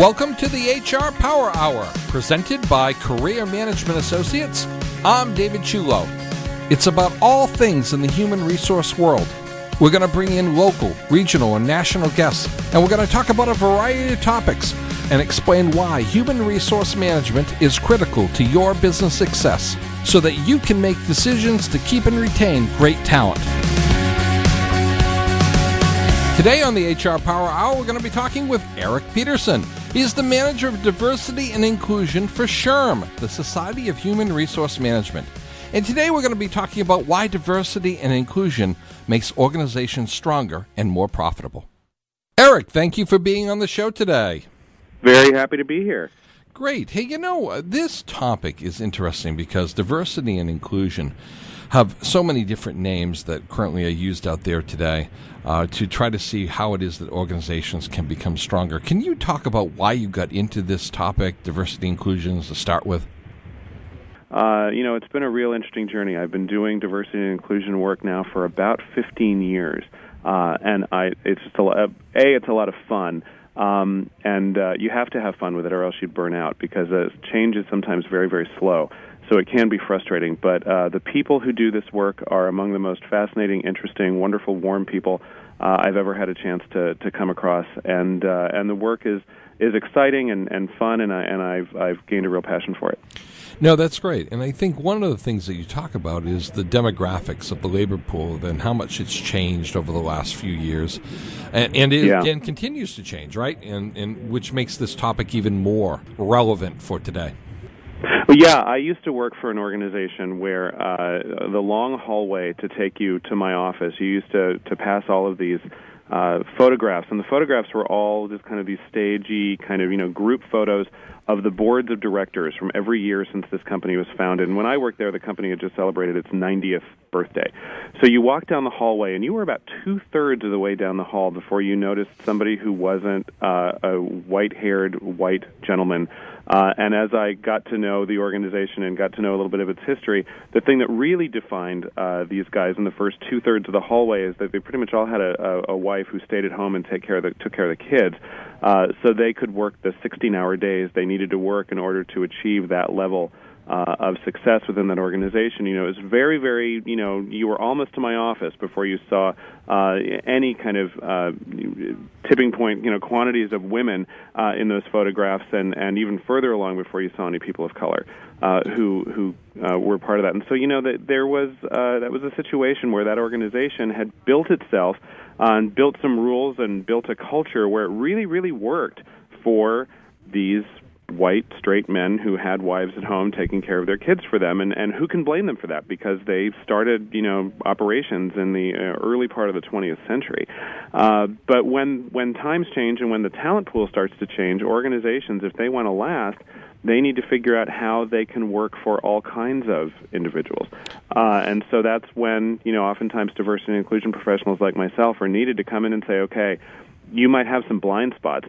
Welcome to the HR Power Hour, presented by Career Management Associates. I'm David Chulo. It's about all things in the human resource world. We're going to bring in local, regional, and national guests, and we're going to talk about a variety of topics and explain why human resource management is critical to your business success so that you can make decisions to keep and retain great talent. Today on the HR Power Hour, we're going to be talking with Eric Peterson. He's the Manager of Diversity and Inclusion for SHRM, the Society of Human Resource Management. And today we're going to be talking about why diversity and inclusion makes organizations stronger and more profitable. Eric, thank you for being on the show today. Very happy to be here. Great. Hey, this topic is interesting because diversity and inclusion have so many different names that currently are used out there today to try to see how it is that organizations can become stronger. Can you talk about why you got into this topic, diversity and inclusion, to start with? It's been a real interesting journey. I've been doing diversity and inclusion work now for about 15 years, and it's a lot of fun. And you have to have fun with it or else you'd burn out because change is sometimes very, very slow. So it can be frustrating. But the people who do this work are among the most fascinating, interesting, wonderful, warm people I've ever had a chance to come across. And the work is exciting and fun, and I've gained a real passion for it. No, that's great. And I think one of the things that you talk about is the demographics of the labor pool and how much it's changed over the last few years. And it continues to change, right? And which makes this topic even more relevant for today. Well, yeah, I used to work for an organization where the long hallway to take you to my office, you used to pass all of these photographs, and the photographs were all just kind of these stagey kind of, group photos of the boards of directors from every year since this company was founded. And when I worked there, the company had just celebrated its 90th birthday. So you walk down the hallway, and you were about two-thirds of the way down the hall before you noticed somebody who wasn't a white-haired white gentleman. And as I got to know the organization and got to know a little bit of its history, the thing that really defined these guys in the first two-thirds of the hallway is that they pretty much all had a wife who stayed at home and took care of the kids. So they could work the 16-hour days they needed to work in order to achieve that level of success within that organization. It was very, very, you were almost to my office before you saw any kind of tipping point, quantities of women in those photographs, and even further along before you saw any people of color who were part of that. And so, that there was that was a situation where that organization had built itself and built some rules and built a culture where it really, really worked for these white, straight men who had wives at home taking care of their kids for them, and who can blame them for that because they started, operations in the early part of the 20th century. But when times change and when the talent pool starts to change, organizations, if they want to last, they need to figure out how they can work for all kinds of individuals. And so that's when, oftentimes diversity and inclusion professionals like myself are needed to come in and say, okay, you might have some blind spots.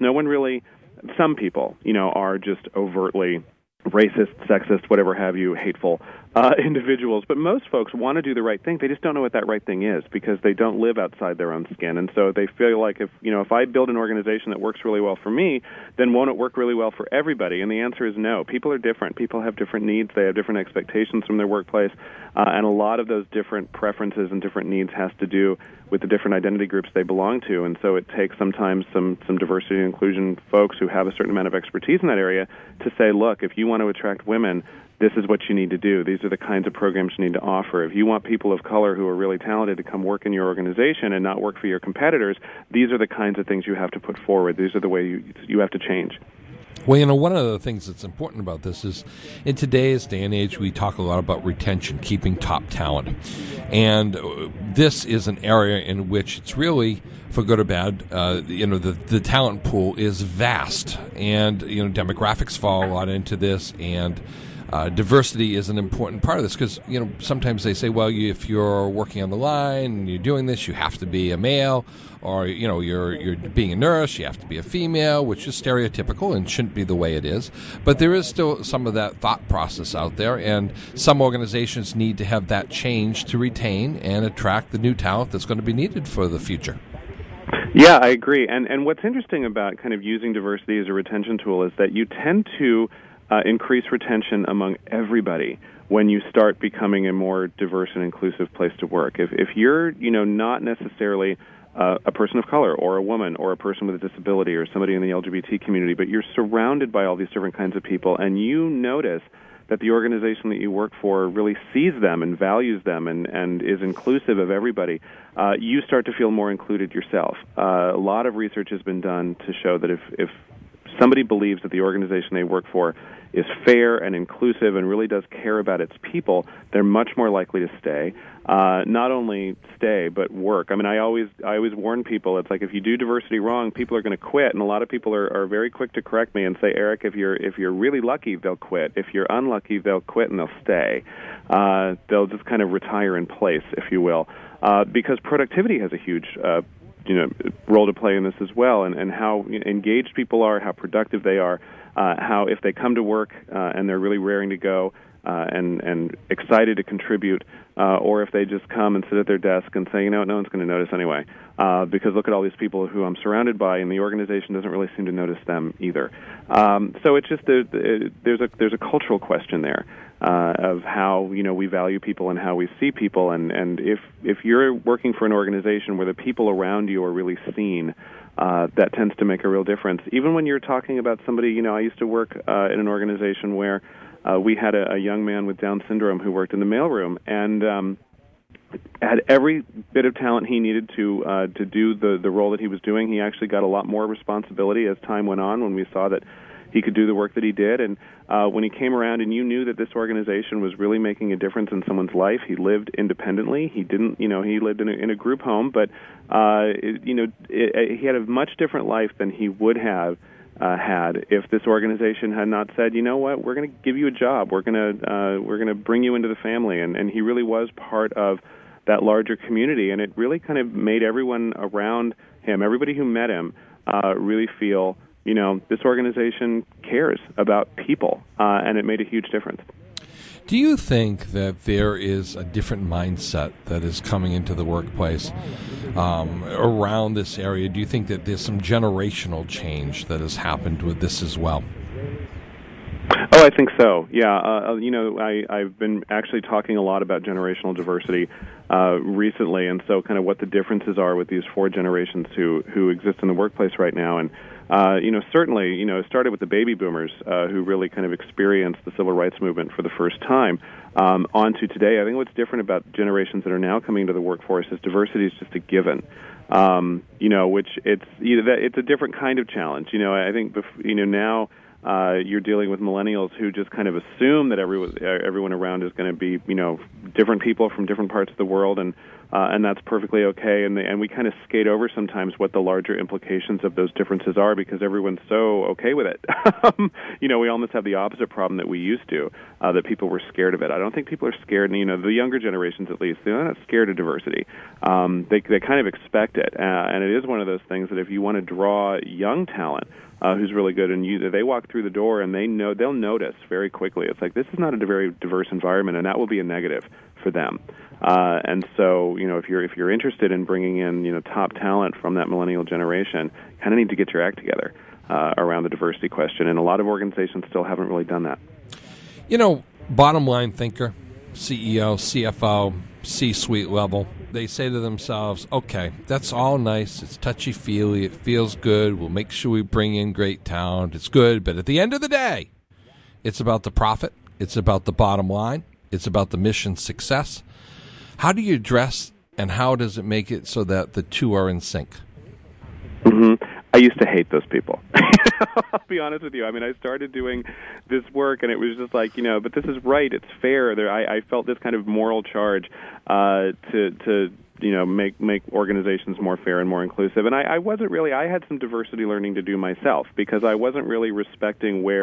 Some people, are just overtly racist, sexist, whatever have you, hateful individuals. But most folks want to do the right thing. They just don't know what that right thing is because they don't live outside their own skin. And so they feel like if I build an organization that works really well for me, then won't it work really well for everybody? And the answer is no. People are different. People have different needs. They have different expectations from their workplace. And a lot of those different preferences and different needs has to do with the different identity groups they belong to. And so it takes sometimes some diversity and inclusion folks who have a certain amount of expertise in that area to say, look, if you want to attract women, this is what you need to do. These are the kinds of programs you need to offer. If you want people of color who are really talented to come work in your organization and not work for your competitors, these are the kinds of things you have to put forward. These are the way you have to change. Well, one of the things that's important about this is in today's day and age, we talk a lot about retention, keeping top talent. And this is an area in which it's really, for good or bad, the talent pool is vast. And, demographics fall a lot into this, and diversity is an important part of this because, sometimes they say, well, if you're working on the line and you're doing this, you have to be a male, or, you're being a nurse, you have to be a female, which is stereotypical and shouldn't be the way it is. But there is still some of that thought process out there, and some organizations need to have that change to retain and attract the new talent that's going to be needed for the future. Yeah, I agree. And what's interesting about kind of using diversity as a retention tool is that you tend to increase retention among everybody when you start becoming a more diverse and inclusive place to work. If you're, not necessarily a person of color or a woman or a person with a disability or somebody in the LGBT community, but you're surrounded by all these different kinds of people, and you notice that the organization that you work for really sees them and values them and is inclusive of everybody, you start to feel more included yourself. A lot of research has been done to show that if somebody believes that the organization they work for is fair and inclusive and really does care about its people, they're much more likely to stay. Not only stay, but work. I mean, I always warn people, it's like if you do diversity wrong, people are going to quit, and a lot of people are very quick to correct me and say, Eric, if you're really lucky, they'll quit. If you're unlucky, they'll quit and they'll stay. They'll just kind of retire in place, if you will, because productivity has a huge role to play in this as well, and how engaged people are, how productive they are, how if they come to work and they're really raring to go and excited to contribute, or if they just come and sit at their desk and say, no one's going to notice anyway, because look at all these people who I'm surrounded by, and the organization doesn't really seem to notice them either. So it's just there's a cultural question there of how we value people and how we see people, and if you're working for an organization where the people around you are really seen, that tends to make a real difference. Even when you're talking about somebody, I used to work in an organization where we had a young man with Down syndrome who worked in the mailroom and had every bit of talent he needed to do the role that he was doing. He actually got a lot more responsibility as time went on when we saw that he could do the work that he did. And when he came around and you knew that this organization was really making a difference in someone's life, he lived independently. He didn't, he lived in a group home, but, he had a much different life than he would have had if this organization had not said, you know what, we're going to give you a job. We're going to bring you into the family. And he really was part of that larger community. And it really kind of made everyone around him, everybody who met him, really feel, this organization cares about people, and it made a huge difference. Do you think that there is a different mindset that is coming into the workplace around this area? Do you think that there's some generational change that has happened with this as well? Oh, I think so. Yeah, I've been actually talking a lot about generational diversity recently, and so kind of what the differences are with these four generations who exist in the workplace right now. And certainly, it started with the baby boomers who really kind of experienced the civil rights movement for the first time. On to today, I think what's different about generations that are now coming into the workforce is diversity is just a given. Which it's a different kind of challenge. I think now. You're dealing with millennials who just kind of assume that everyone around is going to be, different people from different parts of the world, and that's perfectly okay. And we kind of skate over sometimes what the larger implications of those differences are because everyone's so okay with it. We almost have the opposite problem that we used to, that people were scared of it. I don't think people are scared, and the younger generations at least, they're not scared of diversity. They kind of expect it, and it is one of those things that if you want to draw young talent, who's really good, and they walk through the door and they'll notice very quickly. It's like, this is not a very diverse environment, and that will be a negative for them. And so, if you're interested in bringing in, top talent from that millennial generation, kind of need to get your act together around the diversity question. And a lot of organizations still haven't really done that. Bottom line thinker, CEO, CFO, C-suite level, they say to themselves, okay, that's all nice. It's touchy-feely. It feels good. We'll make sure we bring in great talent. It's good. But at the end of the day, it's about the profit. It's about the bottom line. It's about the mission success. How do you address and how does it make it so that the two are in sync? Mm-hmm. I used to hate those people. I'll be honest with you. I mean, I started doing this work, and it was just like, but this is right. It's fair. I felt this kind of moral charge to make organizations more fair and more inclusive. And I wasn't really. I had some diversity learning to do myself because I wasn't really respecting where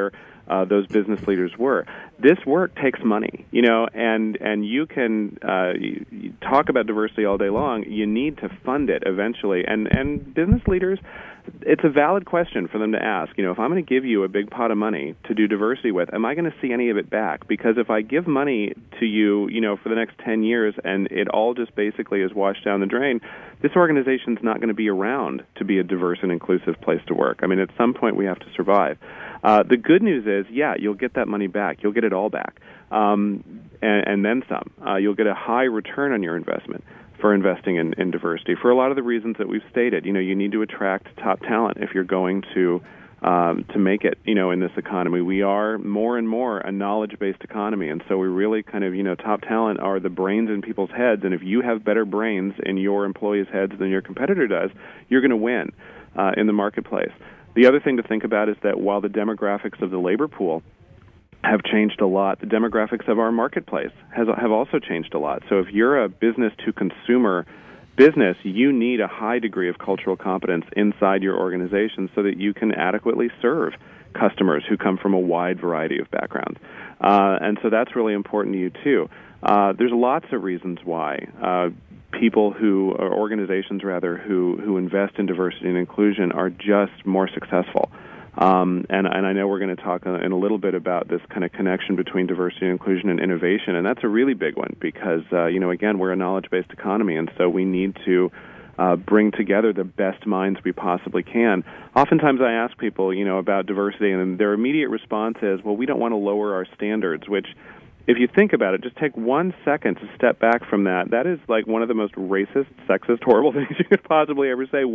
those business leaders were. This work takes money, and you can you talk about diversity all day long. You need to fund it eventually, and business leaders, it's a valid question for them to ask. If I'm going to give you a big pot of money to do diversity with, am I going to see any of it back? Because if I give money to you, for the next 10 years and it all just basically is washed down the drain, this organization's not going to be around to be a diverse and inclusive place to work. I mean, at some point we have to survive. The good news is, you'll get that money back. You'll get it all back, and then some. You'll get a high return on your investment for investing in diversity for a lot of the reasons that we've stated. You need to attract top talent if you're going to make it, in this economy. We are more and more a knowledge-based economy, and so we really kind of, top talent are the brains in people's heads, and if you have better brains in your employees' heads than your competitor does, you're going to win in the marketplace. The other thing to think about is that while the demographics of the labor pool have changed a lot, the demographics of our marketplace have also changed a lot. So if you're a business-to-consumer business, you need a high degree of cultural competence inside your organization so that you can adequately serve customers who come from a wide variety of backgrounds. And so that's really important to you, too. There's lots of reasons why people or organizations rather, who invest in diversity and inclusion are just more successful. And I know we're going to talk in a little bit about this kind of connection between diversity and inclusion and innovation, and that's a really big one because, again, we're a knowledge-based economy, and so we need to bring together the best minds we possibly can. Oftentimes I ask people, about diversity, and their immediate response is, well, we don't want to lower our standards, which, if you think about it, just take 1 second to step back from that. That is like one of the most racist, sexist, horrible things you could possibly ever say.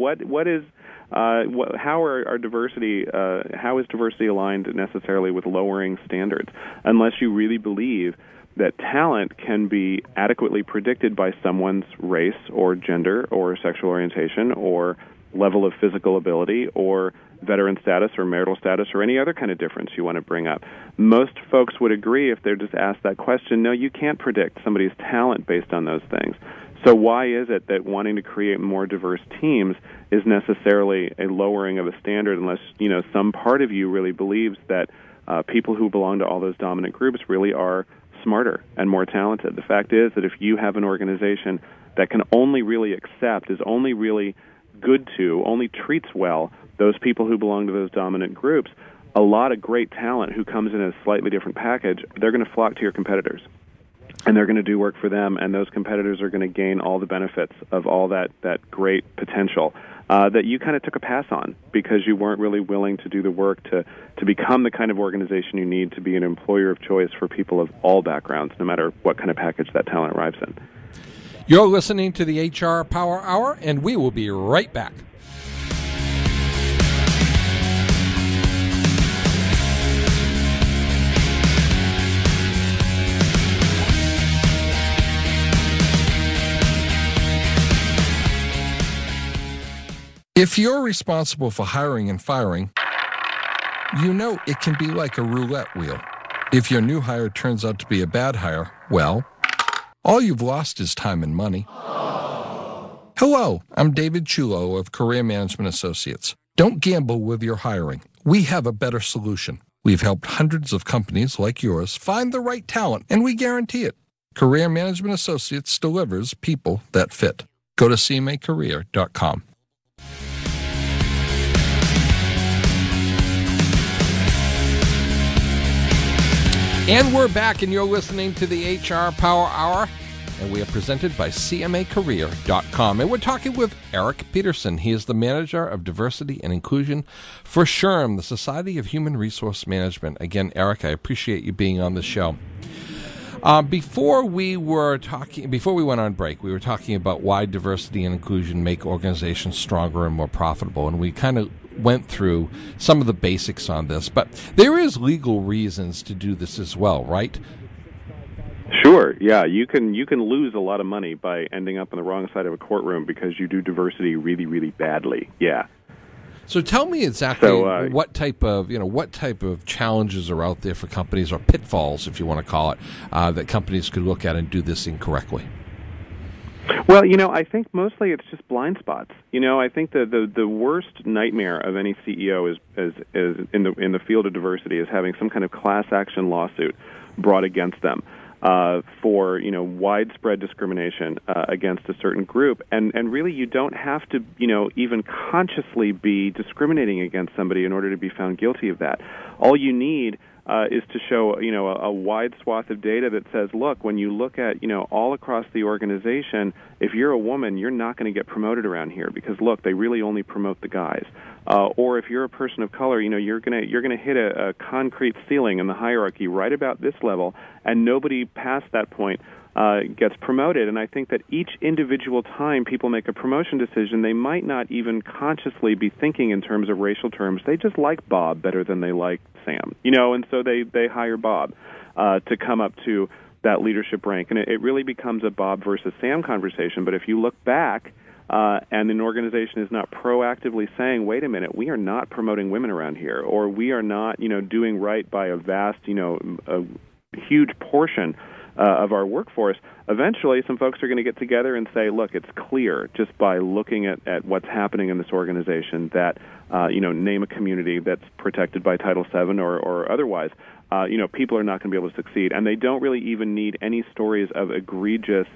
How is diversity aligned necessarily with lowering standards? Unless you really believe that talent can be adequately predicted by someone's race or gender or sexual orientation or level of physical ability or veteran status or marital status or any other kind of difference you want to bring up. Most folks would agree if they're just asked that question, no, you can't predict somebody's talent based on those things. So why is it that wanting to create more diverse teams is necessarily a lowering of a standard unless, some part of you really believes that people who belong to all those dominant groups really are smarter and more talented? The fact is that if you have an organization that can only really accept, is only really good to, only treats well those people who belong to those dominant groups, a lot of great talent who comes in a slightly different package, they're going to flock to your competitors. And they're going to do work for them, and those competitors are going to gain all the benefits of all that great potential that you kind of took a pass on because you weren't really willing to do the work to become the kind of organization you need to be an employer of choice for people of all backgrounds, no matter what kind of package that talent arrives in. You're listening to the HR Power Hour, and we will be right back. If you're responsible for hiring and firing, it can be like a roulette wheel. If your new hire turns out to be a bad hire, well, all you've lost is time and money. Hello, I'm David Chulo of Career Management Associates. Don't gamble with your hiring. We have a better solution. We've helped hundreds of companies like yours find the right talent, and we guarantee it. Career Management Associates delivers people that fit. Go to cmacareer.com. And we're back, and you're listening to the HR Power Hour, and we are presented by cmacareer.com. And we're talking with Eric Peterson. He is the Manager of Diversity and Inclusion for SHRM, the Society of Human Resource Management. Again, Eric, I appreciate you being on the show. Before we went on break, we were talking about why diversity and inclusion make organizations stronger and more profitable, and we kind of went through some of the basics on this. But there is legal reasons to do this as well, right? Sure. Yeah, you can lose a lot of money by ending up on the wrong side of a courtroom because you do diversity really, really badly. Yeah. So tell me exactly what type of challenges are out there for companies, or pitfalls, if you want to call it, that companies could look at and do this incorrectly. Well, I think mostly it's just blind spots. I think the worst nightmare of any CEO is in the field of diversity is having some kind of class action lawsuit brought against them for widespread discrimination against a certain group, and really you don't have to even consciously be discriminating against somebody in order to be found guilty of that. All you need is to show a wide swath of data that says, look, when you look at all across the organization, if you're a woman, you're not going to get promoted around here because look, they really only promote the guys. Or if you're a person of color, you're gonna hit a concrete ceiling in the hierarchy right about this level, and nobody past that point gets promoted. And I think that each individual time people make a promotion decision, they might not even consciously be thinking in terms of racial terms. They just like Bob better than they like Sam, and so they hire Bob to come up to that leadership rank. And it really becomes a Bob versus Sam conversation. But if you look back, and an organization is not proactively saying, wait a minute, we are not promoting women around here, or we are not, doing right by a vast, a huge portion of our workforce, eventually some folks are going to get together and say, look, it's clear just by looking at what's happening in this organization that, name a community that's protected by Title VII or otherwise, people are not going to be able to succeed. And they don't really even need any stories of egregious,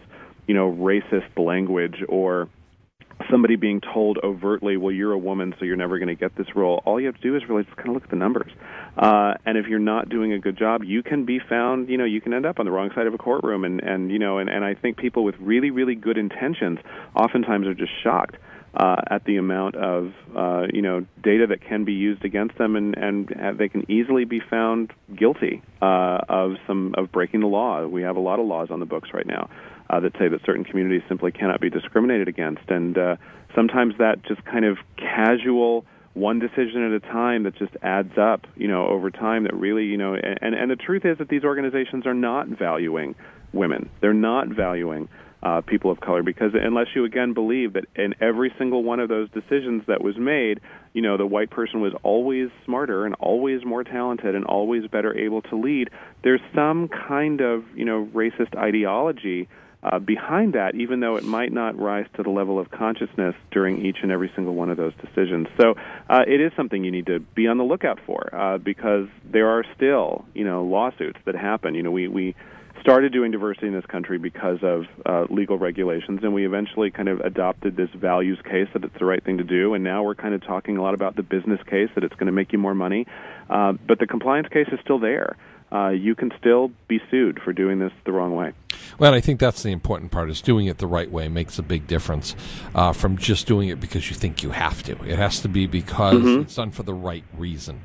racist language or somebody being told overtly, well, you're a woman, so you're never going to get this role. All you have to do is really just kind of look at the numbers. And if you're not doing a good job, you can be found, you can end up on the wrong side of a courtroom. And I think people with really, really good intentions oftentimes are just shocked at the amount of, data that can be used against them, and they can easily be found guilty of breaking the law. We have a lot of laws on the books right now that say that certain communities simply cannot be discriminated against. And sometimes that just kind of casual, one decision at a time that just adds up, over time that really, and the truth is that these organizations are not valuing women. They're not valuing people of color, because unless you, again, believe that in every single one of those decisions that was made, the white person was always smarter and always more talented and always better able to lead, there's some kind of, racist ideology behind that, even though it might not rise to the level of consciousness during each and every single one of those decisions. So it is something you need to be on the lookout for, because there are still, lawsuits that happen. We started doing diversity in this country because of legal regulations, and we eventually kind of adopted this values case that it's the right thing to do, and now we're kind of talking a lot about the business case, that it's going to make you more money. But the compliance case is still there. You can still be sued for doing this the wrong way. Well, I think that's the important part, is doing it the right way makes a big difference from just doing it because you think you have to. It has to be because it's done for the right reason.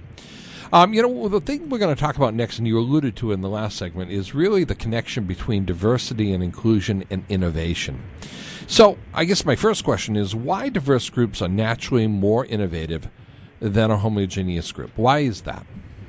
The thing we're going to talk about next, and you alluded to in the last segment, is really the connection between diversity and inclusion and innovation. So I guess my first question is, why diverse groups are naturally more innovative than a homogeneous group? Why is that?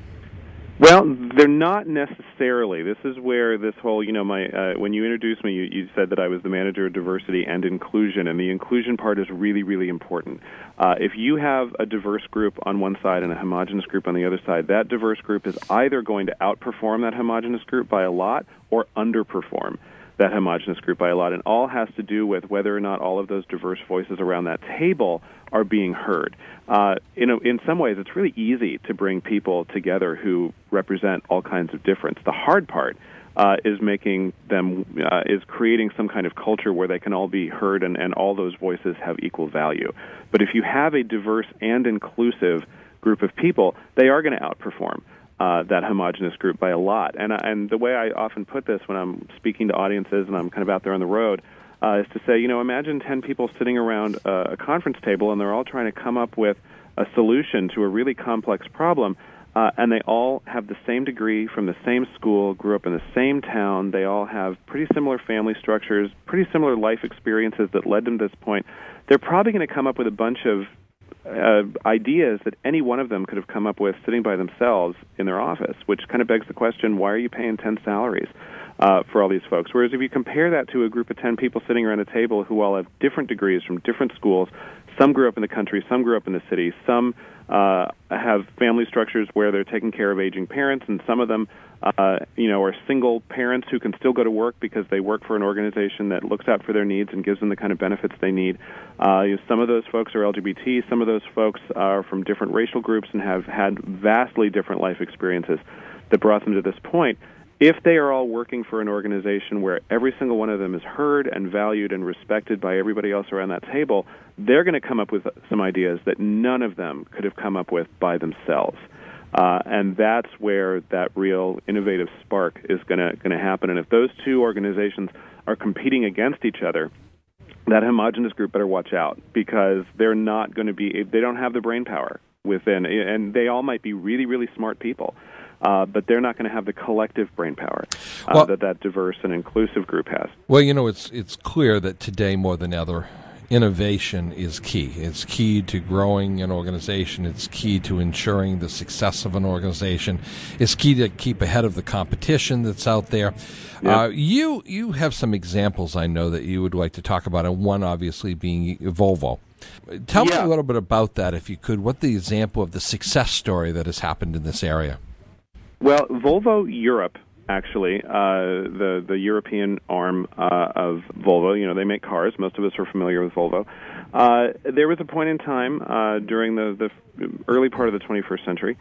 Well, they're not necessarily. This is where this whole, when you introduced me, you said that I was the manager of diversity and inclusion, and the inclusion part is really, really important. If you have a diverse group on one side and a homogeneous group on the other side, that diverse group is either going to outperform that homogeneous group by a lot or underperform that homogeneous group by a lot, and all has to do with whether or not all of those diverse voices around that table are being heard. In some ways, it's really easy to bring people together who represent all kinds of difference. The hard part is making them, is creating some kind of culture where they can all be heard and all those voices have equal value. But if you have a diverse and inclusive group of people, they are going to outperform that homogenous group by a lot. And the way I often put this when I'm speaking to audiences and I'm kind of out there on the road is to say, imagine 10 people sitting around a conference table and they're all trying to come up with a solution to a really complex problem, and they all have the same degree from the same school, grew up in the same town, they all have pretty similar family structures, pretty similar life experiences that led them to this point. They're probably going to come up with a bunch of ideas that any one of them could have come up with sitting by themselves in their office, which kind of begs the question, why are you paying 10 salaries for all these folks? Whereas if you compare that to a group of 10 people sitting around a table who all have different degrees from different schools, some grew up in the country, some grew up in the city, some have family structures where they're taking care of aging parents, and some of them or single parents who can still go to work because they work for an organization that looks out for their needs and gives them the kind of benefits they need. Some of those folks are LGBT. Some of those folks are from different racial groups and have had vastly different life experiences that brought them to this point. If they are all working for an organization where every single one of them is heard and valued and respected by everybody else around that table, they're going to come up with some ideas that none of them could have come up with by themselves. And that's where that real innovative spark is going to happen. And if those two organizations are competing against each other, that homogenous group better watch out, because they're not going to be, they don't have the brain power within, and they all might be really, really smart people, but they're not going to have the collective brain power that diverse and inclusive group has. Well, it's clear that today more than ever, innovation is key. It's key to growing an organization. It's key to ensuring the success of an organization. It's key to keep ahead of the competition that's out there. Yeah. You have some examples, I know, that you would like to talk about, and one obviously being Volvo. Tell me a little bit about that, if you could. What the example of the success story that has happened in this area? Well, Volvo Europe, actually, the European arm of Volvo, they make cars. Most of us are familiar with Volvo. There was a point in time during the early part of the 21st century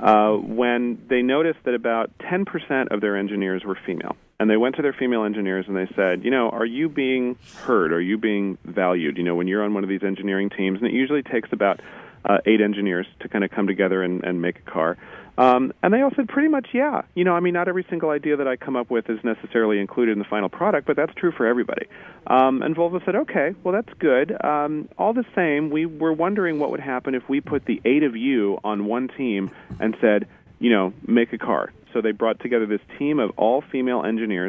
when they noticed that about 10% of their engineers were female. And they went to their female engineers and they said, are you being heard? Are you being valued? When you're on one of these engineering teams, and it usually takes about 8 engineers to kind of come together and make a car. And they all said pretty much, yeah. Not every single idea that I come up with is necessarily included in the final product, but that's true for everybody. And Volvo said, okay, well, that's good. All the same, we were wondering what would happen if we put the 8 of you on one team and said, make a car. So they brought together this team of all female engineers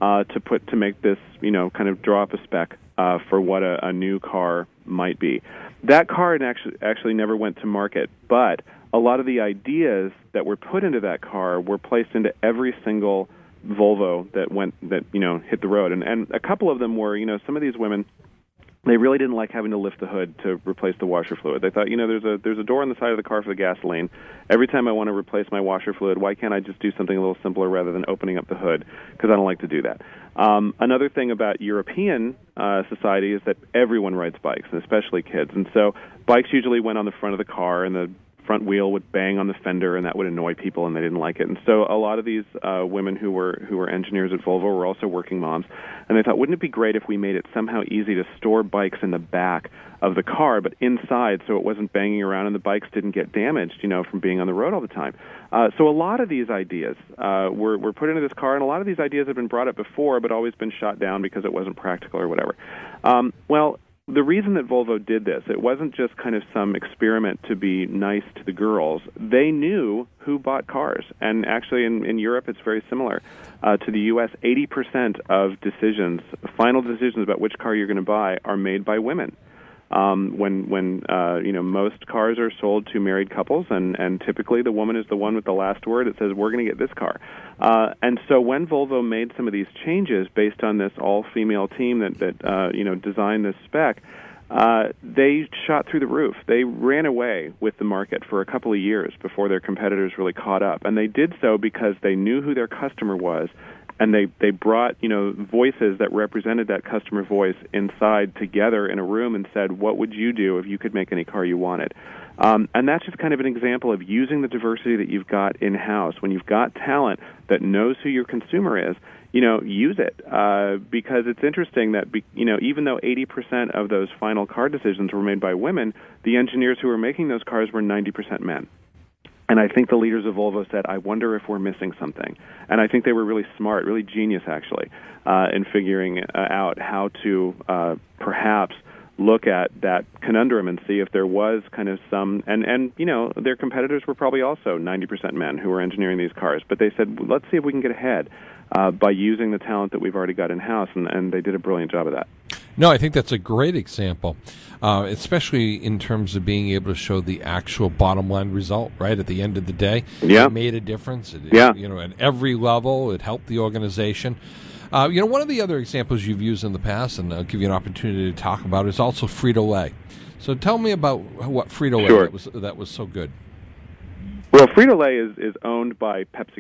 to make this, kind of draw up a spec for what a new car might be. That car actually never went to market, but a lot of the ideas that were put into that car were placed into every single Volvo that hit the road. And a couple of them were, some of these women, they really didn't like having to lift the hood to replace the washer fluid. They thought, there's a door on the side of the car for the gasoline. Every time I want to replace my washer fluid, why can't I just do something a little simpler rather than opening up the hood? Because I don't like to do that. Another thing about European society is that everyone rides bikes, and especially kids. And so bikes usually went on the front of the car, and the front wheel would bang on the fender, and that would annoy people, and they didn't like it. And so a lot of these women who were engineers at Volvo were also working moms, and they thought, wouldn't it be great if we made it somehow easy to store bikes in the back of the car, but inside, so it wasn't banging around and the bikes didn't get damaged, from being on the road all the time. So a lot of these ideas were put into this car, and a lot of these ideas have been brought up before, but always been shot down because it wasn't practical or whatever. The reason that Volvo did this, it wasn't just kind of some experiment to be nice to the girls. They knew who bought cars. And actually in Europe it's very similar. To the U.S., 80% of decisions, final decisions about which car you're going to buy, are made by women. When most cars are sold to married couples, and typically the woman is the one with the last word. It says, we're going to get this car. And so when Volvo made some of these changes based on this all-female team that designed this spec, they shot through the roof. They ran away with the market for a couple of years before their competitors really caught up. And they did so because they knew who their customer was, and they brought, voices that represented that customer voice inside together in a room and said, what would you do if you could make any car you wanted? And that's just kind of an example of using the diversity that you've got in-house. When you've got talent that knows who your consumer is, use it. Because it's interesting that, even though 80% of those final car decisions were made by women, the engineers who were making those cars were 90% men. And I think the leaders of Volvo said, I wonder if we're missing something. And I think they were really smart, really genius, actually, in figuring out how to perhaps look at that conundrum and see if there was kind of some, and their competitors were probably also 90% men who were engineering these cars. But they said, let's see if we can get ahead by using the talent that we've already got in-house, and they did a brilliant job of that. No, I think that's a great example, especially in terms of being able to show the actual bottom line result, right? At the end of the day, It made a difference. At every level, it helped the organization. One of the other examples you've used in the past, and I'll give you an opportunity to talk about, is also Frito-Lay. So tell me about what Frito-Lay that was so good. Well, Frito-Lay is owned by PepsiCo,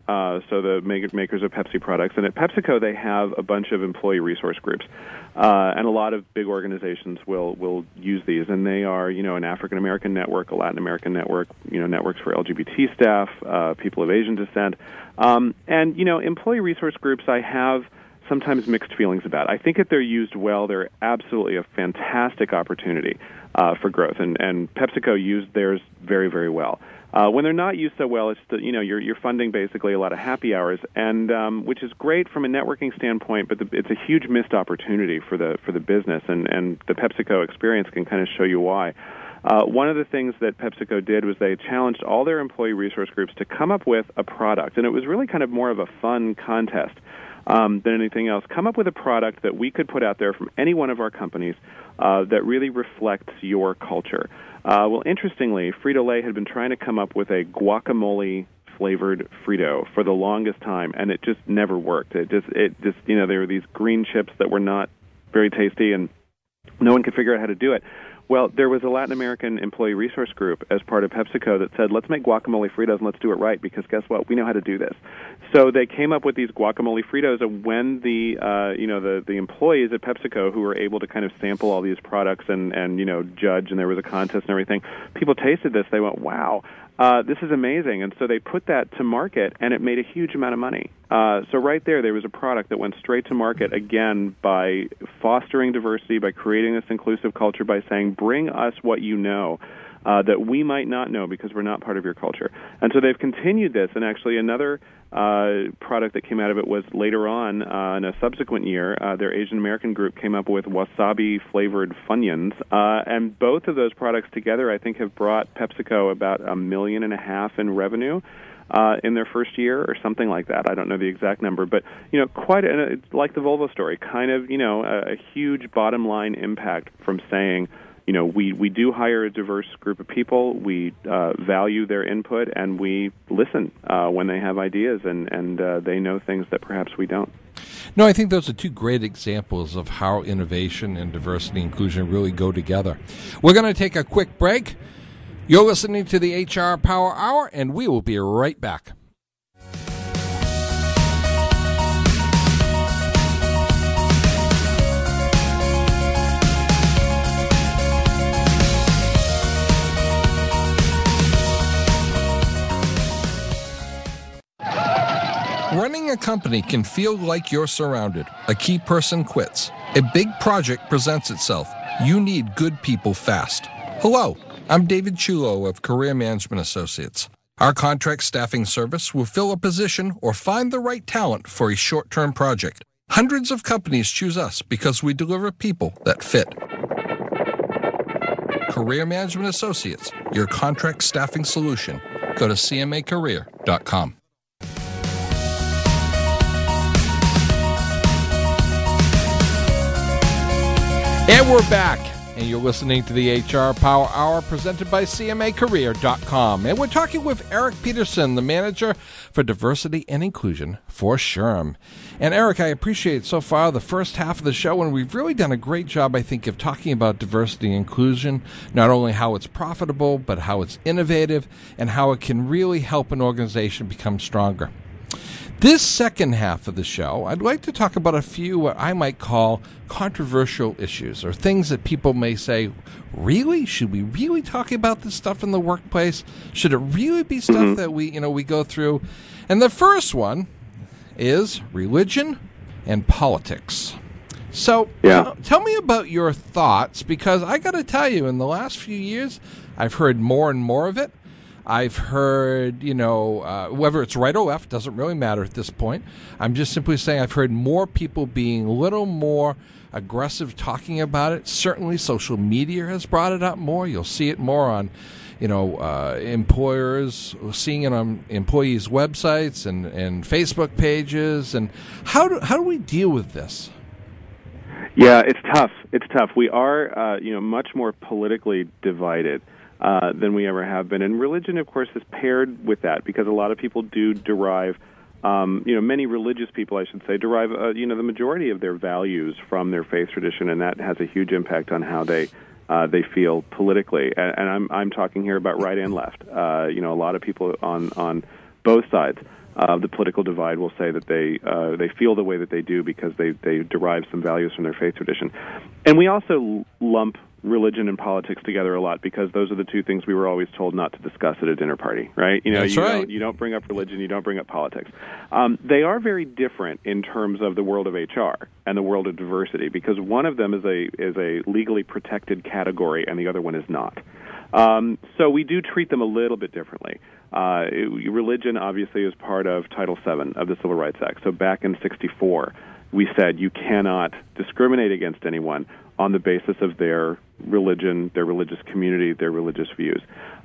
so the makers of Pepsi products. And at PepsiCo, they have a bunch of employee resource groups. And a lot of big organizations will use these. And they are, an African-American network, a Latin American network, networks for LGBT staff, people of Asian descent. And, employee resource groups I have sometimes mixed feelings about. I think if they're used well, they're absolutely a fantastic opportunity for growth. And PepsiCo used theirs very, very well. When they're not used so well, it's you're funding basically a lot of happy hours, and which is great from a networking standpoint, but it's a huge missed opportunity for the business, and the PepsiCo experience can kind of show you why. One of the things that PepsiCo did was they challenged all their employee resource groups to come up with a product, and it was really kind of more of a fun contest than anything else. Come up with a product that we could put out there from any one of our companies that really reflects your culture. Well, interestingly, Frito-Lay had been trying to come up with a guacamole-flavored Frito for the longest time, and it just never worked. It just there were these green chips that were not very tasty, and no one could figure out how to do it. Well, there was a Latin American employee resource group as part of PepsiCo that said, let's make guacamole Fritos and let's do it right, because guess what? We know how to do this. So they came up with these guacamole Fritos, and when the employees at PepsiCo who were able to kind of sample all these products and judge, and there was a contest and everything, people tasted this. They went, wow, this is amazing. And so they put that to market, and it made a huge amount of money. So right there was a product that went straight to market, again, by fostering diversity, by creating this inclusive culture, by saying, bring us what you know that we might not know because we're not part of your culture. And so they've continued this, and actually another product that came out of it was later on in a subsequent year, their Asian American group came up with wasabi-flavored Funyuns, and both of those products together, I think, have brought PepsiCo about $1.5 million in revenue in their first year or something like that. I don't know the exact number, but quite like the Volvo story, kind of a huge bottom line impact from saying, we do hire a diverse group of people, we value their input, and we listen when they have ideas, and they know things that perhaps we don't. No, I think those are two great examples of how innovation and diversity and inclusion really go together. We're going to take a quick break. You're listening to the HR Power Hour, and we will be right back. Running a company can feel like you're surrounded. A key person quits. A big project presents itself. You need good people fast. Hello, I'm David Chulo of Career Management Associates. Our contract staffing service will fill a position or find the right talent for a short-term project. Hundreds of companies choose us because we deliver people that fit. Career Management Associates, your contract staffing solution. Go to cmacareer.com. And we're back, and you're listening to the HR Power Hour presented by CMAcareer.com. And we're talking with Eric Peterson, the manager for diversity and inclusion for SHRM. And Eric, I appreciate so far the first half of the show, and we've really done a great job, I think, of talking about diversity and inclusion, not only how it's profitable, but how it's innovative and how it can really help an organization become stronger. This second half of the show, I'd like to talk about a few what I might call controversial issues, or things that people may say, really? Should we really talk about this stuff in the workplace? Should it really be stuff that we go through? And the first one is religion and politics. So tell me about your thoughts, because I got to tell you, in the last few years, I've heard more and more of it. I've heard, whether it's right or left, doesn't really matter at this point. I'm just simply saying I've heard more people being a little more aggressive talking about it. Certainly social media has brought it up more. You'll see it more on, employers, seeing it on employees' websites and Facebook pages. And how do we deal with this? Yeah, it's tough. It's tough. We are, much more politically divided than we ever have been. And religion, of course, is paired with that, because a lot of people do derive, many religious people, I should say, derive, the majority of their values from their faith tradition, and that has a huge impact on how they feel politically. And I'm talking here about right and left. A lot of people on both sides. The political divide will say that they feel the way that they do because they derive some values from their faith tradition. And we also lump religion and politics together a lot because those are the two things we were always told not to discuss at a dinner party, right? That's right. You don't bring up religion, you don't bring up politics. They are very different in terms of the world of HR and the world of diversity because one of them is a legally protected category and the other one is not. So we do treat them a little bit differently. Religion obviously is part of Title VII of the Civil Rights Act. So back in '64, we said you cannot discriminate against anyone on the basis of their religion, their religious community, their religious views.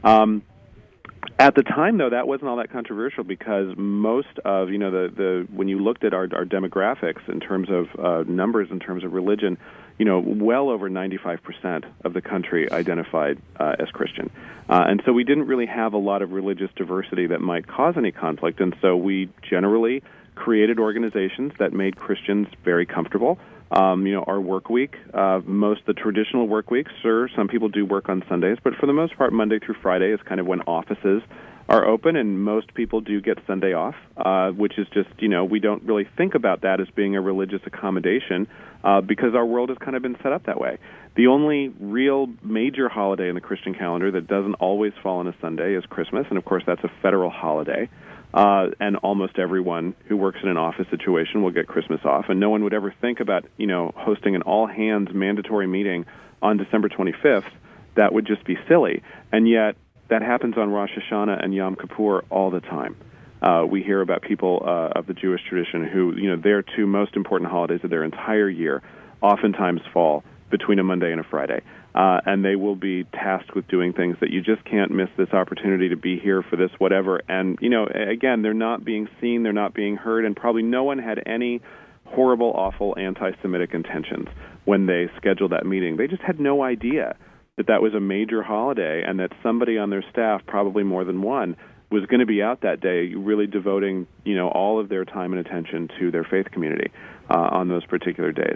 At the time, though, that wasn't all that controversial because most of, when you looked at our demographics in terms of numbers, in terms of religion, well over 95% of the country identified as Christian. And so we didn't really have a lot of religious diversity that might cause any conflict, and so we generally created organizations that made Christians very comfortable. Our work week, most of the traditional work weeks, sure, some people do work on Sundays, but for the most part, Monday through Friday is kind of when offices are open, and most people do get Sunday off, which is just, we don't really think about that as being a religious accommodation because our world has kind of been set up that way. The only real major holiday in the Christian calendar that doesn't always fall on a Sunday is Christmas, and of course that's a federal holiday. And almost everyone who works in an office situation will get Christmas off, and no one would ever think about, hosting an all-hands mandatory meeting on December 25th. That would just be silly. And yet, that happens on Rosh Hashanah and Yom Kippur all the time. We hear about people of the Jewish tradition who, their two most important holidays of their entire year oftentimes fall between a Monday and a Friday. And they will be tasked with doing things that you just can't miss this opportunity to be here for this whatever. And, again, they're not being seen, they're not being heard, and probably no one had any horrible, awful anti-Semitic intentions when they scheduled that meeting. They just had no idea that that was a major holiday and that somebody on their staff, probably more than one, was going to be out that day really devoting, all of their time and attention to their faith community on those particular days.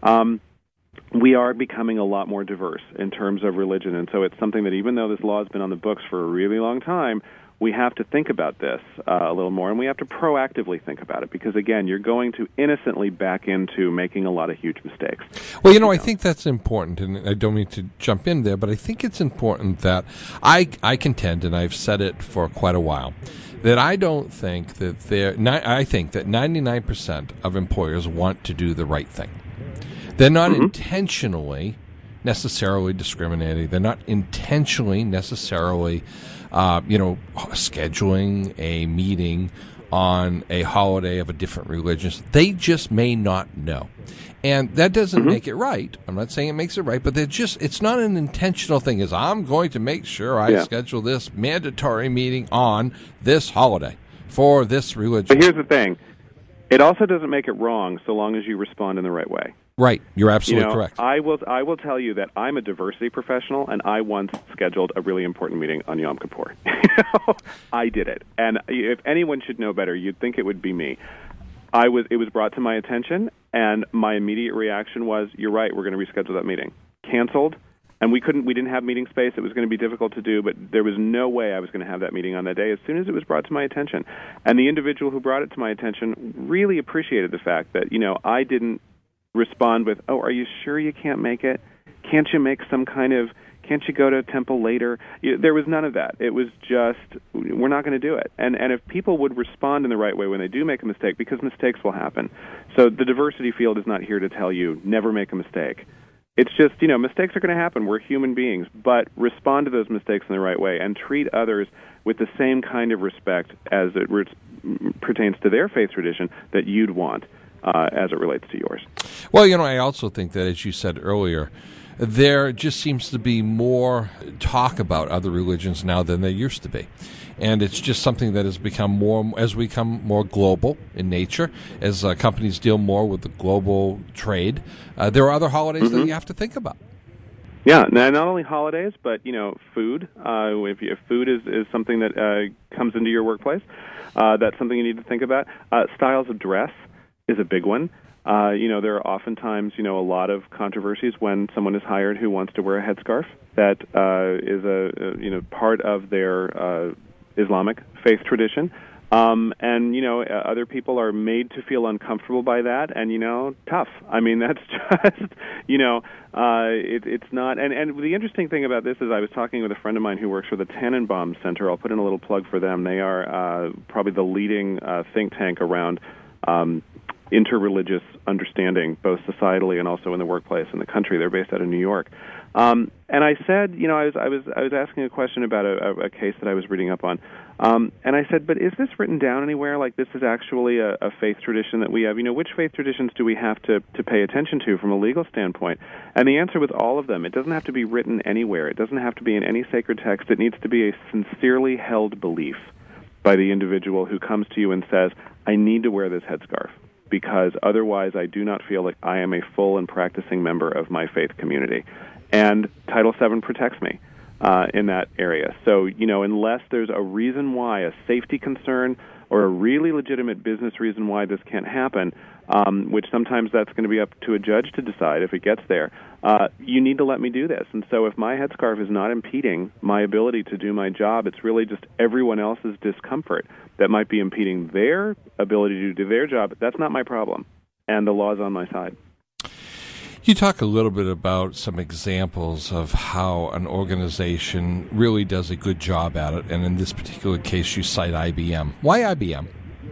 We are becoming a lot more diverse in terms of religion, and so it's something that even though this law has been on the books for a really long time, we have to think about this a little more, and we have to proactively think about it because, again, you're going to innocently back into making a lot of huge mistakes. Well, I think that's important, and I don't mean to jump in there, but I think it's important that I contend, and I've said it for quite a while, that I don't think that I think that 99% of employers want to do the right thing. They're not intentionally necessarily discriminating. They're not intentionally necessarily, scheduling a meeting on a holiday of a different religion. They just may not know. And that doesn't make it right. I'm not saying it makes it right, but it's not an intentional thing. Is I'm going to make sure I schedule this mandatory meeting on this holiday for this religion. But here's the thing. It also doesn't make it wrong so long as you respond in the right way. Right. You're absolutely correct. I will tell you that I'm a diversity professional, and I once scheduled a really important meeting on Yom Kippur. I did it. And if anyone should know better, you'd think it would be me. It was brought to my attention, and my immediate reaction was, you're right, we're going to reschedule that meeting. Canceled. And we didn't have meeting space. It was going to be difficult to do, but there was no way I was going to have that meeting on that day as soon as it was brought to my attention. And the individual who brought it to my attention really appreciated the fact that, I didn't respond with, oh, are you sure you can't make it? Can't you go to temple later? There was none of that. It was just, we're not going to do it. And if people would respond in the right way when they do make a mistake, because mistakes will happen. So the diversity field is not here to tell you, never make a mistake. It's just, mistakes are going to happen. We're human beings. But respond to those mistakes in the right way and treat others with the same kind of respect as it pertains to their faith tradition that you'd want as it relates to yours. Well, I also think that, as you said earlier, there just seems to be more talk about other religions now than there used to be. And it's just something that has become more, as we become more global in nature, as companies deal more with the global trade, there are other holidays that you have to think about. Yeah, not only holidays, but, food. If food is something that comes into your workplace, that's something you need to think about. Styles of dress is a big one. There are oftentimes, a lot of controversies when someone is hired who wants to wear a headscarf. That is part of their Islamic faith tradition. And, other people are made to feel uncomfortable by that, and, tough. I mean, that's just, it's not. And the interesting thing about this is I was talking with a friend of mine who works for the Tannenbaum Center. I'll put in a little plug for them. They are probably the leading think tank around interreligious understanding, both societally and also in the workplace in the country. They're based out of New York. And I said, I was asking a question about a case that I was reading up on, and I said, but is this written down anywhere? Like, this is actually a faith tradition that we have. Which faith traditions do we have to pay attention to from a legal standpoint? And the answer was all of them. It doesn't have to be written anywhere. It doesn't have to be in any sacred text. It needs to be a sincerely held belief by the individual who comes to you and says, I need to wear this headscarf, because otherwise I do not feel like I am a full and practicing member of my faith community. And Title VII protects me in that area. So, unless there's a reason why, a safety concern or a really legitimate business reason why this can't happen, which sometimes that's going to be up to a judge to decide if it gets there, you need to let me do this. And so if my headscarf is not impeding my ability to do my job, it's really just everyone else's discomfort that might be impeding their ability to do their job. That's not my problem, and the law's on my side. You talk a little bit about some examples of how an organization really does a good job at it, and in this particular case, you cite IBM. Why IBM?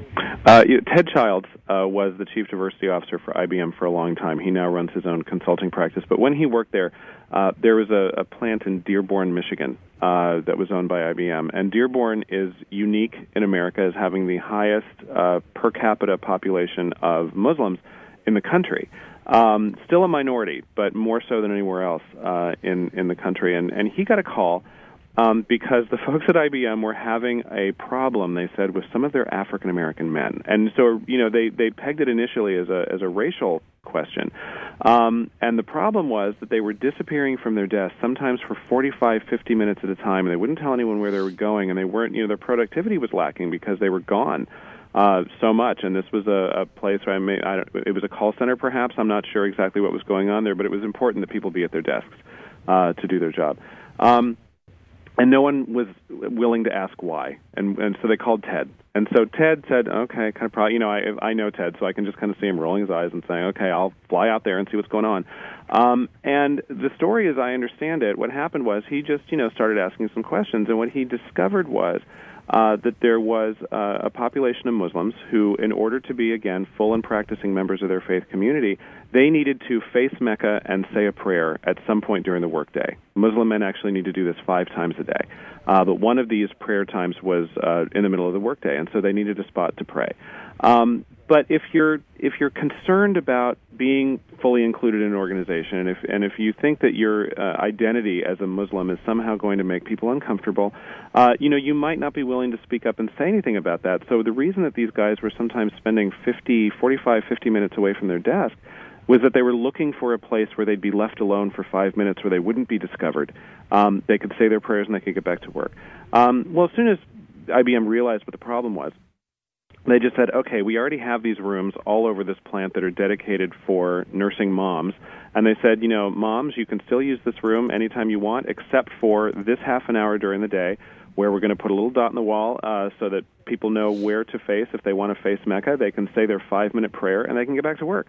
Ted Childs was the chief diversity officer for IBM for a long time. He now runs his own consulting practice. But when he worked there, there was a plant in Dearborn, Michigan, that was owned by IBM. And Dearborn is unique in America as having the highest per capita population of Muslims in the country. Still a minority, but more so than anywhere else in the country. And he got a call because the folks at IBM were having a problem, they said, with some of their African-American men. And so, they pegged it initially as a racial question. And the problem was that they were disappearing from their desks, sometimes for 45, 50 minutes at a time, and they wouldn't tell anyone where they were going, and they weren't, their productivity was lacking because they were gone so much. And this was a place where it was a call center, perhaps. I'm not sure exactly what was going on there, but it was important that people be at their desks to do their job. And no one was willing to ask why, and so they called Ted. And so Ted said, okay, kind of probably, I know Ted, so I can just kind of see him rolling his eyes and saying, okay, I'll fly out there and see what's going on. And the story, as I understand it, what happened was he just, started asking some questions, and what he discovered was that there was a population of Muslims who, in order to be, again, full and practicing members of their faith community, they needed to face Mecca and say a prayer at some point during the workday. Muslim men actually need to do this 5 times a day. But one of these prayer times was in the middle of the workday, and so they needed a spot to pray. But if you're concerned about being fully included in an organization, and if you think that your identity as a Muslim is somehow going to make people uncomfortable, you might not be willing to speak up and say anything about that. So the reason that these guys were sometimes spending 45, 50 minutes away from their desk was that they were looking for a place where they'd be left alone for 5 minutes, where they wouldn't be discovered. They could say their prayers and they could get back to work. Well, as soon as IBM realized what the problem was, they just said, okay, we already have these rooms all over this plant that are dedicated for nursing moms. And they said, moms, you can still use this room anytime you want, except for this half an hour during the day, where we're going to put a little dot in the wall so that people know where to face. If they want to face Mecca, they can say their 5-minute prayer, and they can get back to work.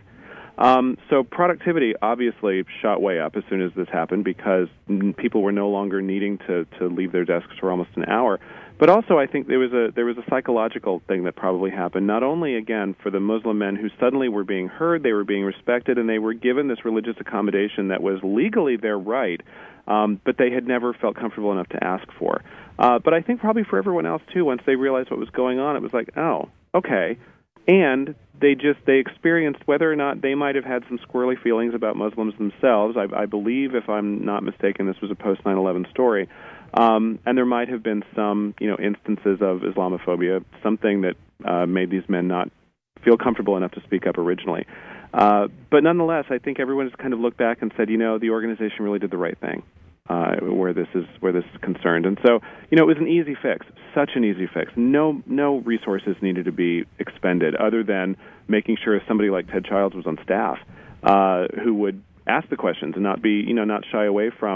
So productivity obviously shot way up as soon as this happened, because people were no longer needing to leave their desks for almost an hour. But also, I think there was a psychological thing that probably happened, not only, again, for the Muslim men who suddenly were being heard, they were being respected, and they were given this religious accommodation that was legally their right, but they had never felt comfortable enough to ask for. But I think probably for everyone else, too, once they realized what was going on, it was like, oh, okay. And they experienced whether or not they might have had some squirrely feelings about Muslims themselves. I believe, if I'm not mistaken, this was a post-9/11 story. And there might have been some, instances of Islamophobia, something that made these men not feel comfortable enough to speak up originally. But nonetheless, I think everyone has kind of looked back and said, the organization really did the right thing where this is concerned. And so, it was an easy fix, such an easy fix. No resources needed to be expended other than making sure somebody like Ted Childs was on staff who would ask the questions and not be, not shy away from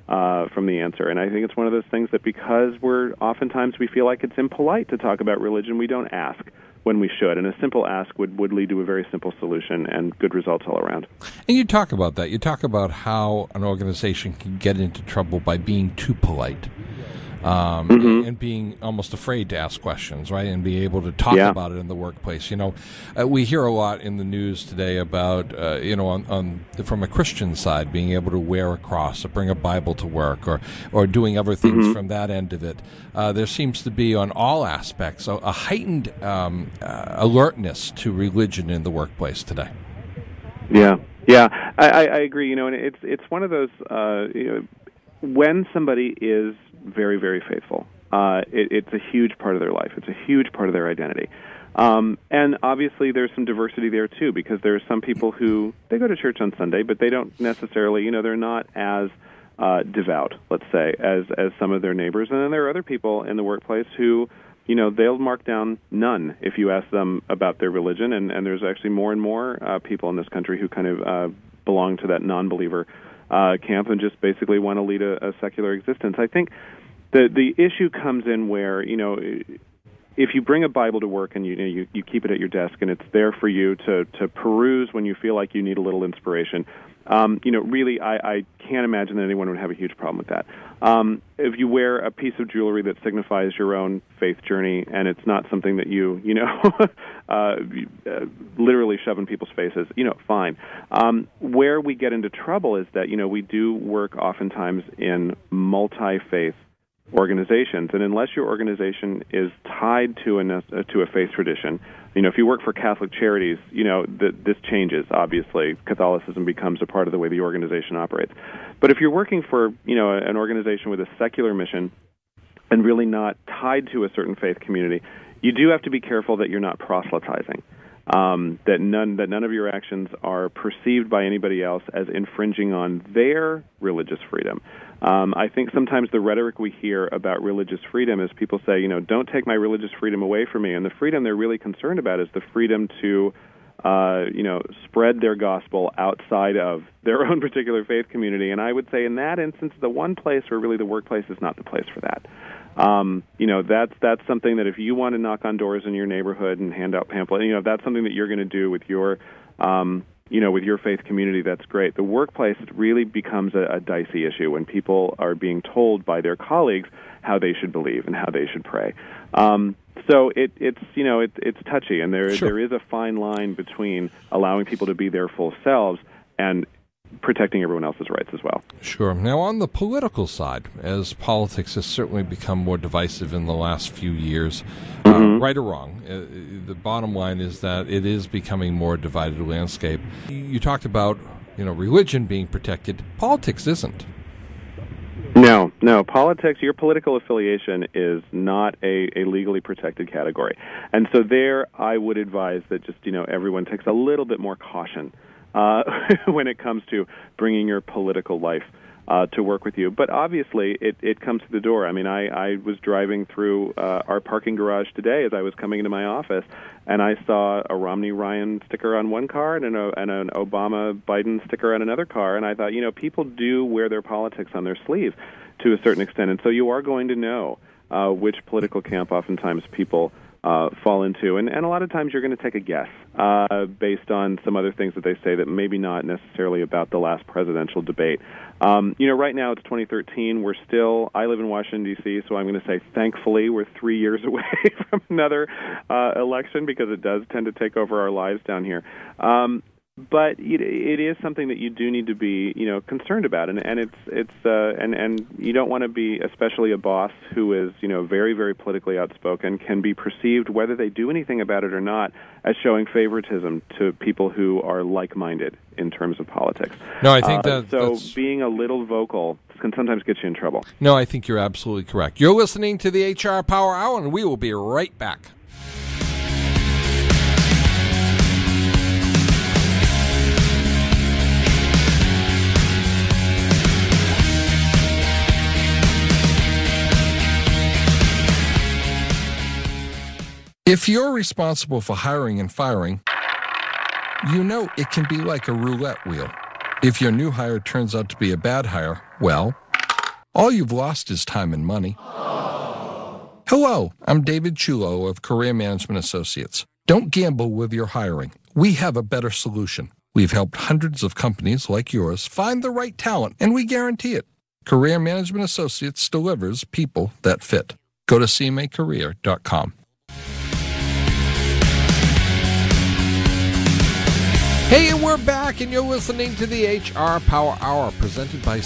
from the answer. And I think it's one of those things that because oftentimes we feel like it's impolite to talk about religion, we don't ask when we should. And a simple ask would lead to a very simple solution and good results all around. And you talk about that. You talk about how an organization can get into trouble by being too polite. And being almost afraid to ask questions, right, and be able to talk about it in the workplace. We hear a lot in the news today about, from a Christian side, being able to wear a cross or bring a Bible to work or doing other things from that end of it. There seems to be, on all aspects, a heightened alertness to religion in the workplace today. Yeah, I agree. And it's one of those, when somebody is very, very faithful, it's a huge part of their life. It's a huge part of their identity. And obviously there's some diversity there, too, because there are some people who, they go to church on Sunday, but they don't necessarily, they're not as devout, let's say, as some of their neighbors. And then there are other people in the workplace who, they'll mark down none if you ask them about their religion. And there's actually more and more people in this country who kind of belong to that non-believer camp and just basically want to lead a secular existence. I think the issue comes in where, if you bring a Bible to work and you keep it at your desk and it's there for you to peruse when you feel like you need a little inspiration, really I can't imagine that anyone would have a huge problem with that. If you wear a piece of jewelry that signifies your own faith journey and it's not something that you literally shove in people's faces, fine. Where we get into trouble is that, we do work oftentimes in multi-faith organizations, and unless your organization is tied to a faith tradition, if you work for Catholic Charities, this changes. Obviously, Catholicism becomes a part of the way the organization operates. But if you're working for an organization with a secular mission and really not tied to a certain faith community, you do have to be careful that you're not proselytizing. That none of your actions are perceived by anybody else as infringing on their religious freedom. I think sometimes the rhetoric we hear about religious freedom is people say, don't take my religious freedom away from me. And the freedom they're really concerned about is the freedom to, spread their gospel outside of their own particular faith community. And I would say in that instance, the one place where really the workplace is not the place for that. That's something that if you want to knock on doors in your neighborhood and hand out pamphlets, that's something that you're going to do with your, with your faith community. That's great. The workplace really becomes a dicey issue when people are being told by their colleagues how they should believe and how they should pray. So it's touchy, and there is a fine line between allowing people to be their full selves and protecting everyone else's rights as well. Sure. Now, on the political side, as politics has certainly become more divisive in the last few years, right or wrong, the bottom line is that it is becoming more divided landscape. You talked about, religion being protected. Politics isn't. No. Politics, your political affiliation is not a legally protected category. And so there I would advise that just, everyone takes a little bit more caution when it comes to bringing your political life to work with you. But obviously, it comes to the door. I mean, I was driving through our parking garage today as I was coming into my office, and I saw a Romney-Ryan sticker on one car and an Obama-Biden sticker on another car, and I thought, people do wear their politics on their sleeve to a certain extent, and so you are going to know which political camp oftentimes people fall into. And a lot of times you're going to take a guess based on some other things that they say that maybe not necessarily about the last presidential debate. Right now it's 2013. I live in Washington, D.C., so I'm going to say thankfully we're 3 years away from another election because it does tend to take over our lives down here. But it is something that you do need to be, concerned about, and you don't want to be, especially a boss who is, very, very politically outspoken, can be perceived, whether they do anything about it or not, as showing favoritism to people who are like-minded in terms of politics. No, I think that's being a little vocal can sometimes get you in trouble. No, I think you're absolutely correct. You're listening to the HR Power Hour, and we will be right back. If you're responsible for hiring and firing, it can be like a roulette wheel. If your new hire turns out to be a bad hire, well, All you've lost is time and money. Hello, I'm David Chulo of Career Management Associates. Don't gamble with your hiring. We have a better solution. We've helped hundreds of companies like yours find the right talent, and we guarantee it. Career Management Associates delivers people that fit. Go to cmacareer.com. Hey, and we're back, and you're listening to the HR Power Hour presented by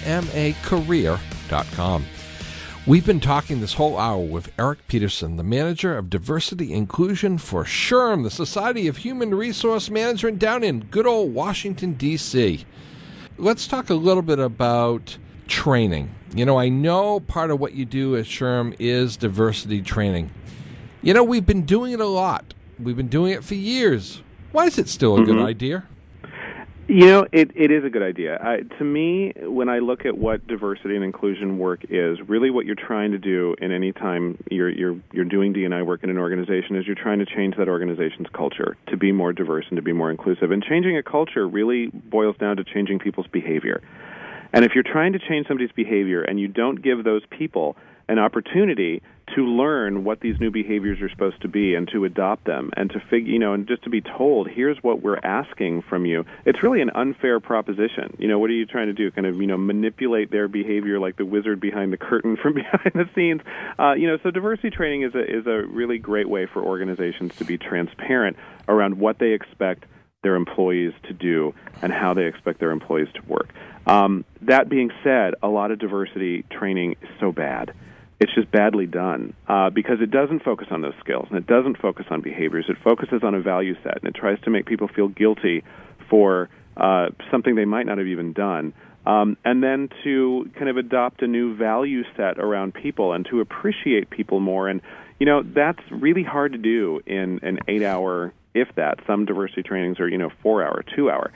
cmacareer.com. We've been talking this whole hour with Eric Peterson, the Manager of Diversity Inclusion for SHRM, the Society of Human Resource Management down in good old Washington, D.C. Let's talk a little bit about training. You know, I know part of what you do at SHRM is diversity training. You know, we've been doing it a lot. We've been doing it for years. Why is it still a good idea? You know, it is a good idea. To me, when I look at what diversity and inclusion work is, really what you're trying to do in any time you're doing D&I work in an organization is you're trying to change that organization's culture to be more diverse and to be more inclusive. And changing a culture really boils down to changing people's behavior. And if you're trying to change somebody's behavior and you don't give those people an opportunity to learn what these new behaviors are supposed to be and to adopt them and to and just to be told, here's what we're asking from you. It's really an unfair proposition. You know, what are you trying to do? Kind of, manipulate their behavior like the wizard behind the curtain from behind the scenes. So diversity training is a really great way for organizations to be transparent around what they expect their employees to do and how they expect their employees to work. That being said, a lot of diversity training is so bad. It's just badly done because it doesn't focus on those skills and it doesn't focus on behaviors. It focuses on a value set and it tries to make people feel guilty for something they might not have even done. And then to kind of adopt a new value set around people and to appreciate people more. And, that's really hard to do in an 8-hour, if that. Some diversity trainings are, 4-hour, 2-hour.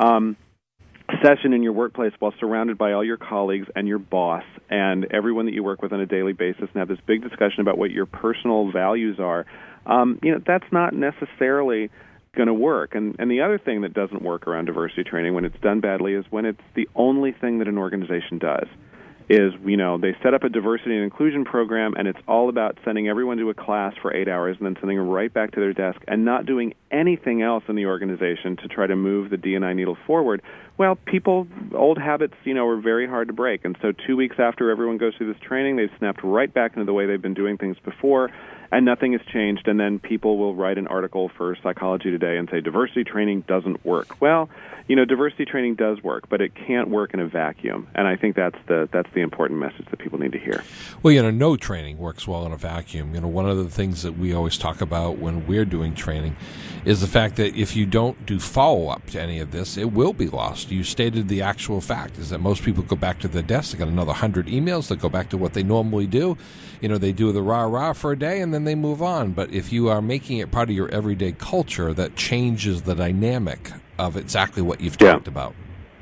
Session in your workplace while surrounded by all your colleagues and your boss and everyone that you work with on a daily basis and have this big discussion about what your personal values are, that's not necessarily going to work. And the other thing that doesn't work around diversity training when it's done badly is when it's the only thing that an organization does. Is, they set up a diversity and inclusion program, and it's all about sending everyone to a class for 8 hours and then sending them right back to their desk and not doing anything else in the organization to try to move the D&I needle forward. Well, old habits, are very hard to break. And so 2 weeks after everyone goes through this training, they've snapped right back into the way they've been doing things before, and nothing has changed. And then people will write an article for Psychology Today and say, diversity training doesn't work. Well, diversity training does work, but it can't work in a vacuum. And I think that's the important message that people need to hear. Well, no training works well in a vacuum. One of the things that we always talk about when we're doing training is the fact that if you don't do follow-up to any of this, it will be lost. You stated the actual fact is that most people go back to their desk, they got another 100 emails, they go back to what they normally do. They do the rah-rah for a day and then they move on. But if you are making it part of your everyday culture, that changes the dynamic of exactly what you've talked about.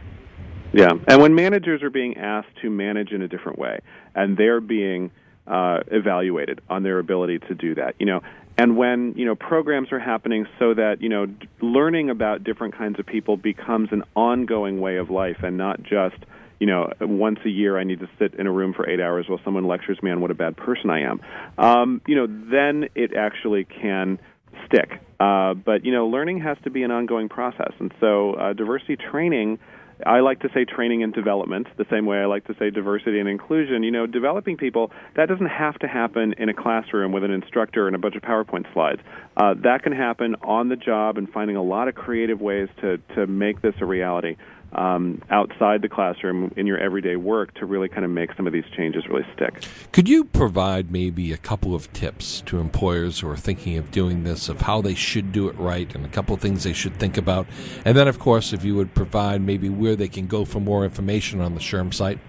Yeah, and when managers are being asked to manage in a different way, and they're being evaluated on their ability to do that, and when, programs are happening so that, learning about different kinds of people becomes an ongoing way of life and not just, once a year I need to sit in a room for 8 hours while someone lectures me on what a bad person I am, then it actually can stick. But, learning has to be an ongoing process. And so diversity training, I like to say training and development, the same way I like to say diversity and inclusion. Developing people, that doesn't have to happen in a classroom with an instructor and a bunch of PowerPoint slides. That can happen on the job and finding a lot of creative ways to make this a reality outside the classroom in your everyday work to really kind of make some of these changes really stick. Could you provide maybe a couple of tips to employers who are thinking of doing this, of how they should do it right and a couple of things they should think about? And then, of course, if you would provide maybe where they can go for more information on the SHRM site.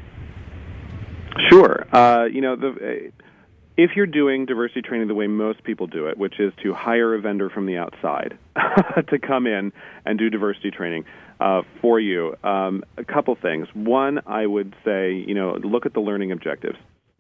Sure. If you're doing diversity training the way most people do it, which is to hire a vendor from the outside to come in and do diversity training for you, a couple things. One, I would say, look at the learning objectives.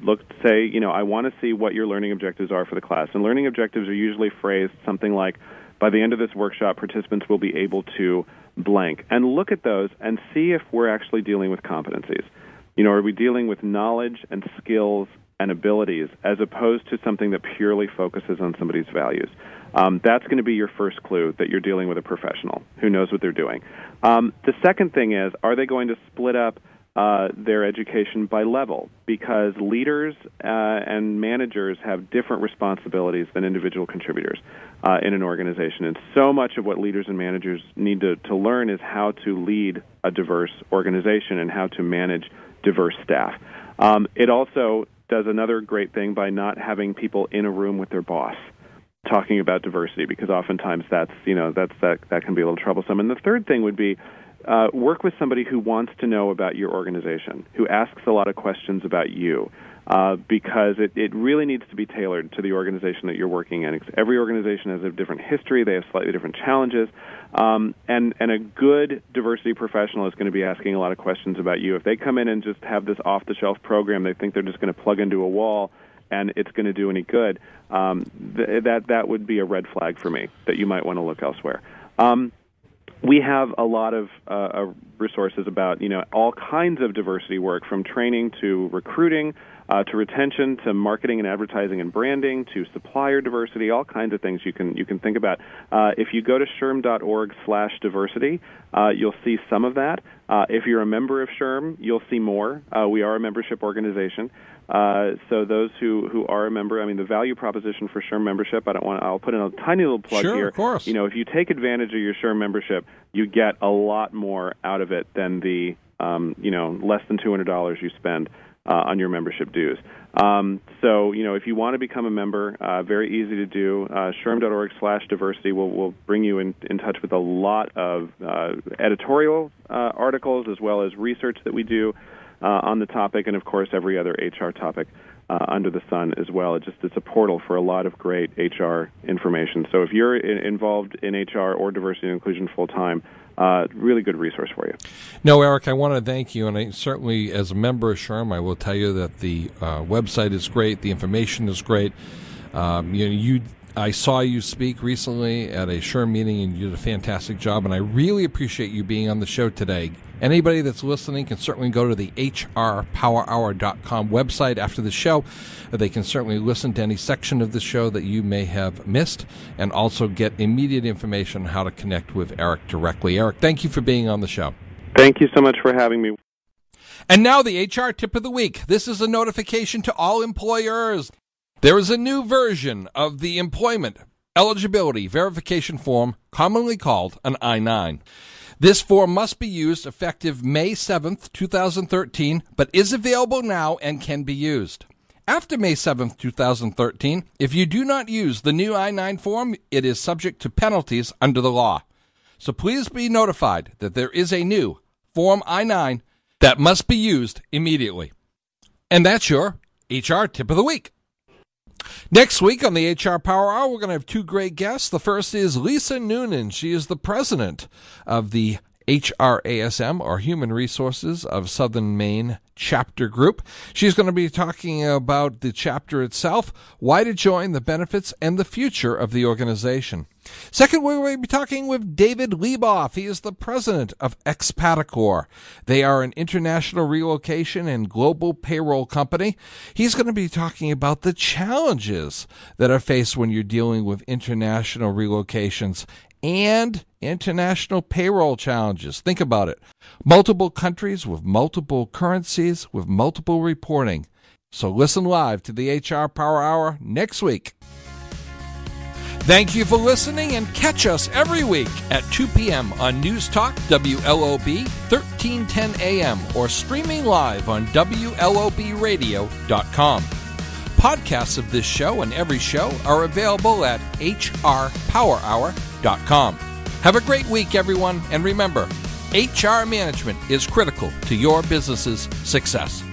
I want to see what your learning objectives are for the class. And learning objectives are usually phrased something like, by the end of this workshop, participants will be able to blank. And look at those and see if we're actually dealing with competencies. Are we dealing with knowledge and skills and abilities as opposed to something that purely focuses on somebody's values? That's going to be your first clue that you're dealing with a professional who knows what they're doing. The second thing is, are they going to split up their education by level? Because leaders and managers have different responsibilities than individual contributors in an organization. And so much of what leaders and managers need to learn is how to lead a diverse organization and how to manage diverse staff. It also does another great thing by not having people in a room with their boss talking about diversity, because oftentimes that can be a little troublesome. And the third thing would be work with somebody who wants to know about your organization, who asks a lot of questions about you, because it really needs to be tailored to the organization that you're working in. Every organization has a different history. They have slightly different challenges. And a good diversity professional is going to be asking a lot of questions about you. If they come in and just have this off-the-shelf program, they think they're just going to plug into a wall and it's going to do any good, that would be a red flag for me, that you might want to look elsewhere. We have a lot of resources about all kinds of diversity work, from training to recruiting to retention to marketing and advertising and branding to supplier diversity, all kinds of things you can think about. If you go to SHRM.org/diversity, you'll see some of that. If you're a member of SHRM, you'll see more. We are a membership organization. So those who are a member, the value proposition for SHRM membership, I'll put in a tiny little plug here. Sure, of course. If you take advantage of your SHRM membership, you get a lot more out of it than the, less than $200 you spend on your membership dues. So, if you want to become a member, very easy to do. SHRM.org/diversity will bring you in touch with a lot of editorial articles, as well as research that we do on the topic, and of course every other HR topic under the sun as well. It's a portal for a lot of great HR information. So if you're involved in HR or diversity and inclusion full time, really good resource for you. No, Eric, I want to thank you, and I certainly, as a member of SHRM, I will tell you that the website is great, the information is great. I saw you speak recently at a SHRM meeting, and you did a fantastic job, and I really appreciate you being on the show today. Anybody that's listening can certainly go to the hrpowerhour.com website after the show. They can certainly listen to any section of the show that you may have missed, and also get immediate information on how to connect with Eric directly. Eric, thank you for being on the show. Thank you so much for having me. And now the HR Tip of the Week. This is a notification to all employers. There is a new version of the Employment Eligibility Verification Form, commonly called an I-9. This form must be used effective May 7th, 2013, but is available now and can be used. After May 7th, 2013, if you do not use the new I-9 form, it is subject to penalties under the law. So please be notified that there is a new Form I-9 that must be used immediately. And that's your HR Tip of the Week. Next week on the HR Power Hour, we're going to have two great guests. The first is Lisa Noonan. She is the president of the HRASM, or Human Resources of Southern Maine Chapter Group. She's going to be talking about the chapter itself, why to join, the benefits, and the future of the organization. Second, we're going to be talking with David Leboff. He is the president of Expaticore. They are an international relocation and global payroll company. He's going to be talking about the challenges that are faced when you're dealing with international relocations and international payroll challenges. Think about it. Multiple countries with multiple currencies with multiple reporting. So listen live to the HR Power Hour next week. Thank you for listening, and catch us every week at 2 p.m. on News Talk WLOB 1310 AM or streaming live on WLOBradio.com. Podcasts of this show and every show are available at hrpowerhour.com. Have a great week, everyone, and remember, HR management is critical to your business's success.